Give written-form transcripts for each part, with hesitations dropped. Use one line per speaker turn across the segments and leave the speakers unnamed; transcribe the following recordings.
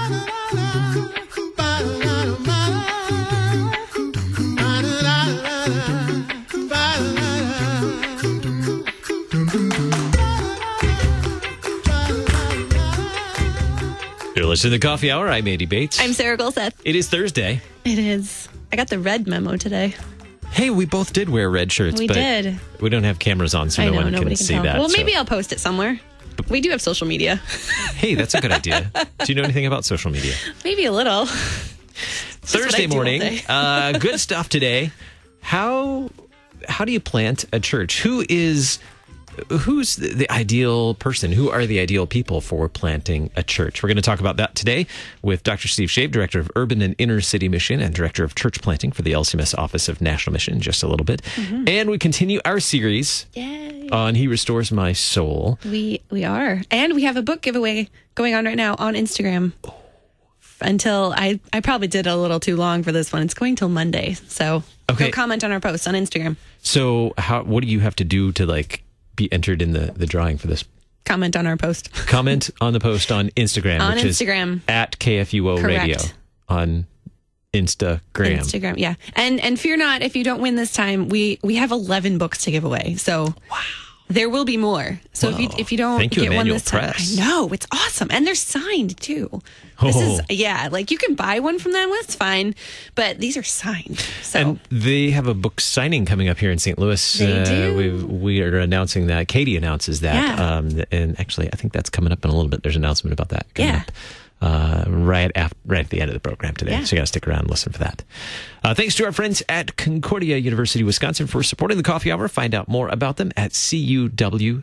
You're listening to the Coffee Hour. I'm Andy Bates.
I'm Sarah Golseth.
It is Thursday.
It is. I got the red memo today.
Hey, we both did wear red shirts.
We did.
We don't have cameras on, so
nobody
can see
tell.
that.
Well, maybe I'll post it somewhere. We do have social media.
Hey, that's a good idea. Do you know anything about social media?
Maybe a little.
Thursday morning. Good stuff today. How do you plant a church? Who's the ideal person? Who are the ideal people for planting a church? We're going to talk about that today with Dr. Steve Shave, Director of Urban and Inner City Mission and Director of Church Planting for the LCMS Office of National Mission in just a little bit. Mm-hmm. And we continue our series on He Restores My Soul.
We are. And we have a book giveaway going on right now on Instagram. Until I probably did a little too long for this one. It's going till Monday. So go comment on our post on Instagram.
So what do you have to do to be entered in the drawing for this?
Comment on our post.
Comment on the post on Instagram, which is at KFUO
Correct.
Radio on Instagram,
yeah. And fear not, if you don't win this time, we have 11 books to give away. So there will be more. So if you don't get one this time, I know, it's awesome. And they're signed too. This is, you can buy one from them, that's fine. But these are signed. So.
And they have a book signing coming up here in St. Louis.
They do.
We are announcing that. Katie announces that.
Yeah.
And actually, I think that's coming up in a little bit. There's an announcement about that coming up. Right at the end of the program today. So you got to stick around and listen for that. Thanks to our friends at Concordia University, Wisconsin for supporting the Coffee Hour. Find out more about them at cuw.edu.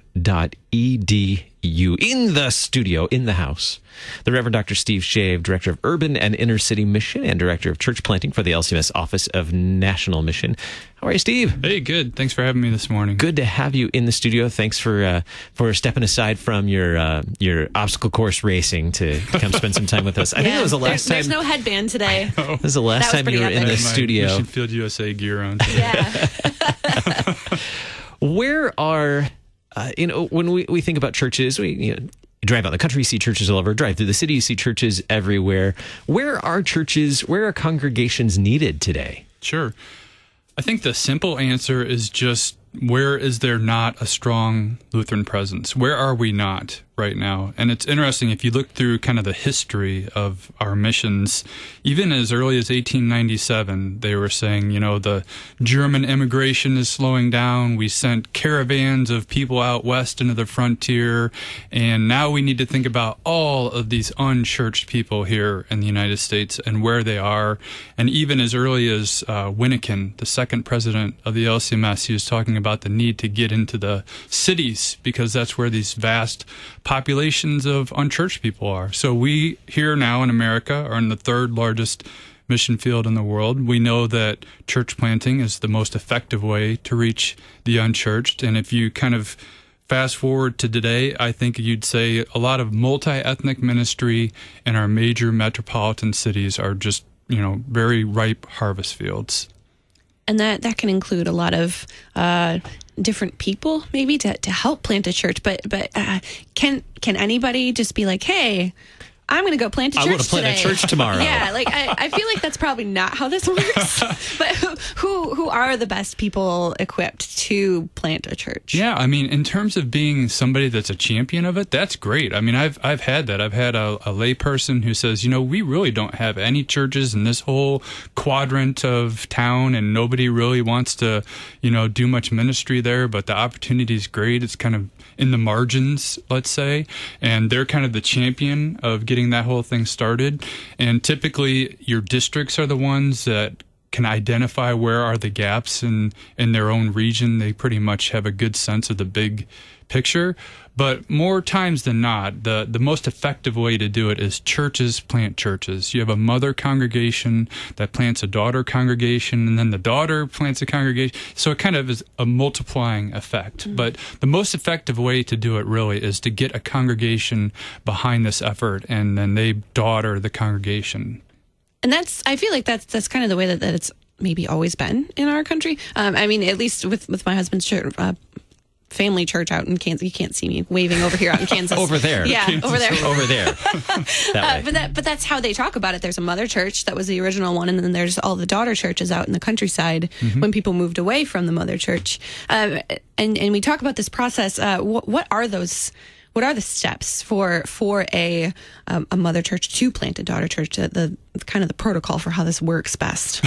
In the studio, in the house, the Reverend Dr. Steve Shave, Director of Urban and Inner City Mission and Director of Church Planting for the LCMS Office of National Mission. How are you, Steve?
Hey, good. Thanks for having me this morning.
Good to have you in the studio. Thanks for stepping aside from your obstacle course racing to come spend some time with us. I think it was the last time.
There's no headband today.
This is the last time you were in the studio.
Mission Field USA gear on today.
Yeah.
Where are when we think about churches, you drive out the country, you see churches all over. Drive through the city, you see churches everywhere. Where are congregations needed today?
Sure. I think the simple answer is just, where is there not a strong Lutheran presence? Where are we not right now? And it's interesting, if you look through kind of the history of our missions, even as early as 1897, they were saying, the German immigration is slowing down. We sent caravans of people out west into the frontier. And now we need to think about all of these unchurched people here in the United States and where they are. And even as early as Winnekin, the second president of the LCMS, he was talking about the need to get into the cities because that's where these vast populations of unchurched people are. So we here now in America are in the third largest mission field in the world. We know that church planting is the most effective way to reach the unchurched. And if you kind of fast forward to today, I think you'd say a lot of multi-ethnic ministry in our major metropolitan cities are just, very ripe harvest fields.
And that can include a lot of different people, maybe to help plant a church. But can anybody just be like, hey, I'm going to go plant a church
I want to plant
today.
a church tomorrow.
Yeah, I feel like that's probably not how this works. But who are the best people equipped to plant a church?
Yeah, in terms of being somebody that's a champion of it, that's great. I've had that. I've had a lay person who says, we really don't have any churches in this whole quadrant of town, and nobody really wants to, do much ministry there, but the opportunity is great. It's kind of in the margins, let's say, and they're kind of the champion of getting that whole thing started. And typically your districts are the ones that can identify where are the gaps in their own region. They pretty much have a good sense of the big picture. But more times than not, the most effective way to do it is churches plant churches. You have a mother congregation that plants a daughter congregation, and then the daughter plants a congregation. So it kind of is a multiplying effect. Mm-hmm. But the most effective way to do it really is to get a congregation behind this effort, and then they daughter the congregation.
And I feel like that's kind of the way that it's maybe always been in our country. At least with my husband's church, family church out in Kansas. You can't see me waving over here out in Kansas.
Over there.
Yeah,
Kansas.
over there.
Over there. That way.
But that's how they talk about it. There's a mother church that was the original one, and then there's all the daughter churches out in the countryside when people moved away from the mother church. And we talk about this process. What are those? What are the steps for a mother church to plant a daughter church? The kind of the protocol for how this works best.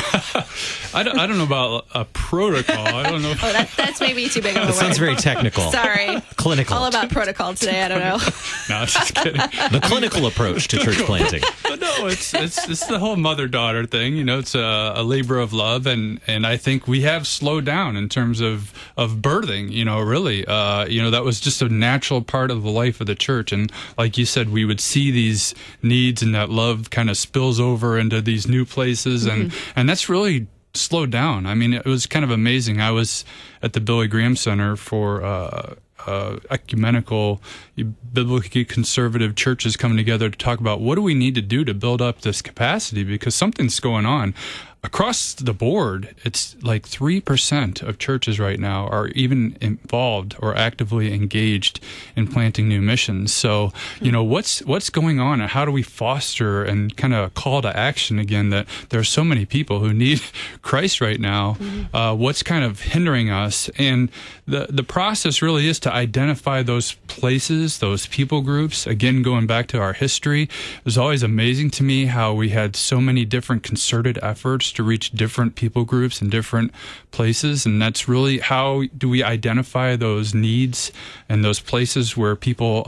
I don't know about a protocol. I don't know.
That's maybe too big of a word.
That sounds very technical.
Sorry.
Clinical.
All about protocol today. I don't know.
No, just kidding.
The clinical approach to church planting.
But no, it's the whole mother-daughter thing. It's a labor of love, and I think we have slowed down in terms of birthing. Really, that was just a natural part of the life of the church, and like you said, we would see these needs, and that love kind of spills over into these new places, and that's really slowed down. I mean, it was kind of amazing. I was at the Billy Graham Center for ecumenical, biblically conservative churches coming together to talk about what do we need to do to build up this capacity, because something's going on. Across the board, it's like 3% of churches right now are even involved or actively engaged in planting new missions. So, what's going on, and how do we foster and kind of call to action again that there are so many people who need Christ right now? What's kind of hindering us? And the process really is to identify those places, those people groups. Again, going back to our history, it was always amazing to me how we had so many different concerted efforts to reach different people groups in different places, and that's really how do we identify those needs and those places where people,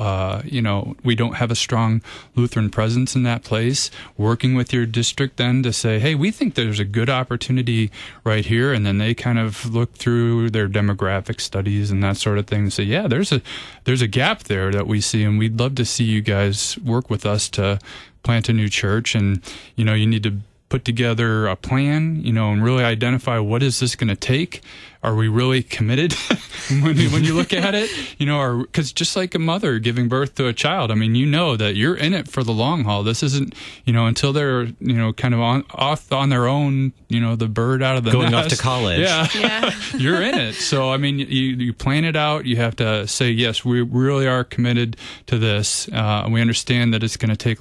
we don't have a strong Lutheran presence in that place. Working with your district then to say, hey, we think there's a good opportunity right here, and then they kind of look through their demographic studies and that sort of thing and say, yeah, there's a gap there that we see, and we'd love to see you guys work with us to plant a new church. And you need to put together a plan, and really identify what is this going to take. Are we really committed when you look at it? Because just like a mother giving birth to a child, I mean, that you're in it for the long haul. This isn't, until they're, kind of off on their own, the bird out of the
going
nest.
off to college.
Yeah. You're in it. So, I mean, you plan it out. You have to say, yes, we really are committed to this. We understand that it's going to take,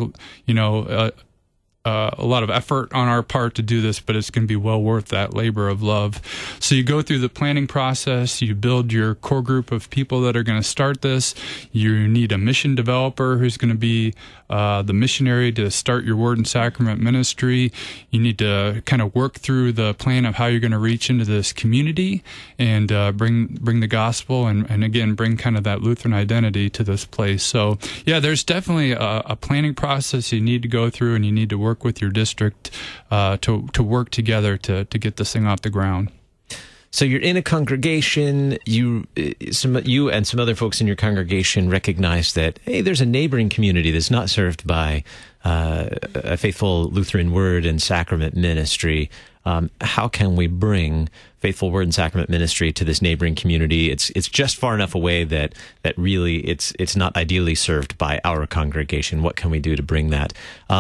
a lot of effort on our part to do this, but it's going to be well worth that labor of love. So you go through the planning process, you build your core group of people that are going to start this. You need a mission developer who's going to be the missionary to start your Word and Sacrament ministry. You need to kind of work through the plan of how you're going to reach into this community and bring the gospel and again, bring kind of that Lutheran identity to this place. So yeah, there's definitely a planning process you need to go through, and you need to work with your district to work together to get this thing off the ground.
So you're in a congregation. You and some other folks in your congregation recognize that, hey, there's a neighboring community that's not served by a faithful Lutheran Word and Sacrament ministry. How can we bring faithful Word and Sacrament ministry to this neighboring community? It's just far enough away that really it's not ideally served by our congregation. What can we do to bring that?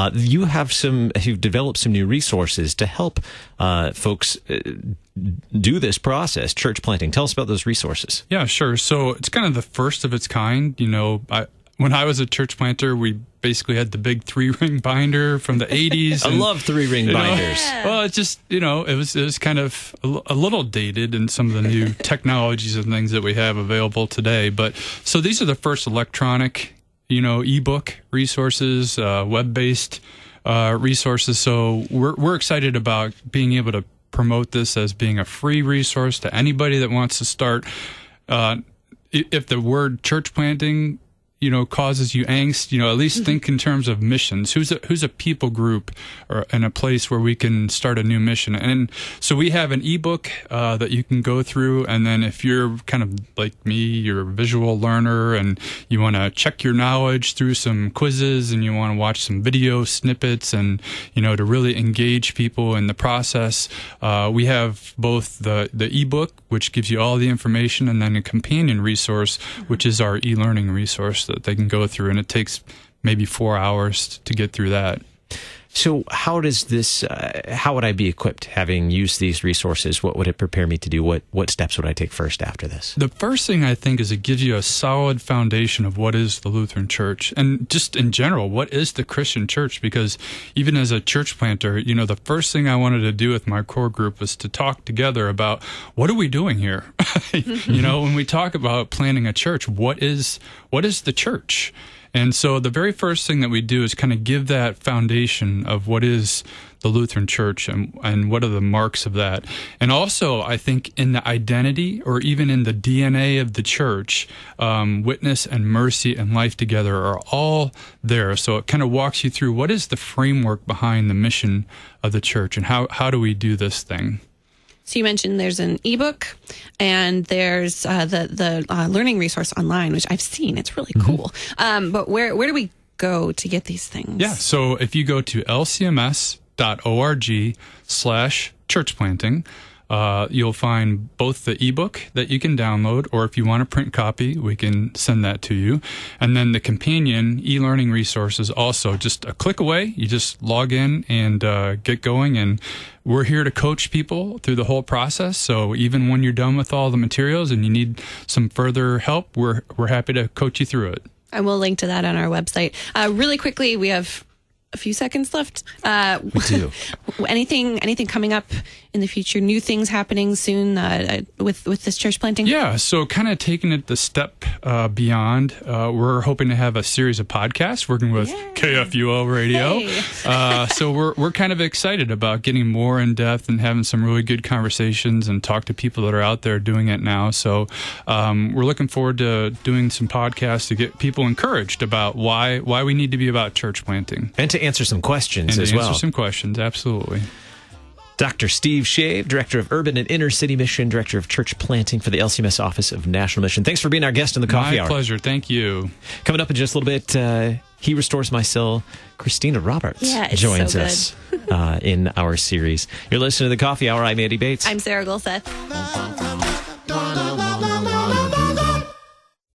You've developed some new resources to help folks do this process, church planting. Tell us about those resources.
Yeah, sure. So it's kind of the first of its kind. When I was a church planter, we basically had the big 3-ring binder from the 80s.
I love 3-ring binders.
Well, it's just, it was kind of a little dated in some of the new technologies and things that we have available today. But so these are the first electronic, ebook resources, web-based resources. So we're excited about being able to promote this as being a free resource to anybody that wants to start. If the word church planting causes you angst, at least think in terms of missions. Who's a people group or in a place where we can start a new mission? And so we have an ebook that you can go through, and then if you're kind of like me, you're a visual learner and you want to check your knowledge through some quizzes and you want to watch some video snippets and to really engage people in the process, we have both the ebook, which gives you all the information, and then a companion resource, which is our e-learning resource that they can go through, and it takes maybe 4 hours to get through that.
So how does this, how would I be equipped having used these resources? What would it prepare me to do? What steps would I take first after this?
The first thing I think is it gives you a solid foundation of what is the Lutheran Church. And just in general, what is the Christian church? Because even as a church planter, the first thing I wanted to do with my core group was to talk together about what are we doing here? When we talk about planning a church, what is the church? And so the very first thing that we do is kind of give that foundation of what is the Lutheran Church and what are the marks of that. And also, I think in the identity or even in the DNA of the church, witness and mercy and life together are all there. So it kind of walks you through what is the framework behind the mission of the church and how do we do this thing.
So you mentioned there's an ebook and there's the learning resource online, which I've seen. It's really cool. But where do we go to get these things?
Yeah. So if you go to lcms.org/churchplanting, you'll find both the ebook that you can download, or if you want a print copy, we can send that to you. And then the companion e-learning resources also just a click away. You just log in and get going. And we're here to coach people through the whole process. So even when you're done with all the materials and you need some further help, we're happy to coach you through it.
And we'll link to that on our website. Really quickly, we have a few seconds left.
We do.
Anything coming up in the future? New things happening soon with this church planting?
Yeah, so kind of taking it the step beyond. We're hoping to have a series of podcasts working with KFUO Radio. Hey. So we're kind of excited about getting more in depth and having some really good conversations and talk to people that are out there doing it now. So we're looking forward to doing some podcasts to get people encouraged about why we need to be about church planting.
And to answer some questions as well.
Answer some questions, absolutely.
Dr. Steve Shave, Director of Urban and Inner City Mission, Director of Church Planting for the LCMS Office of National Mission. Thanks for being our guest in the Coffee Hour.
My pleasure. Thank you.
Coming up in just a little bit, He Restores My Soul. Christina Roberts joins us in our series. You're listening to the Coffee Hour. I'm Andy Bates.
I'm Sarah Gulseth.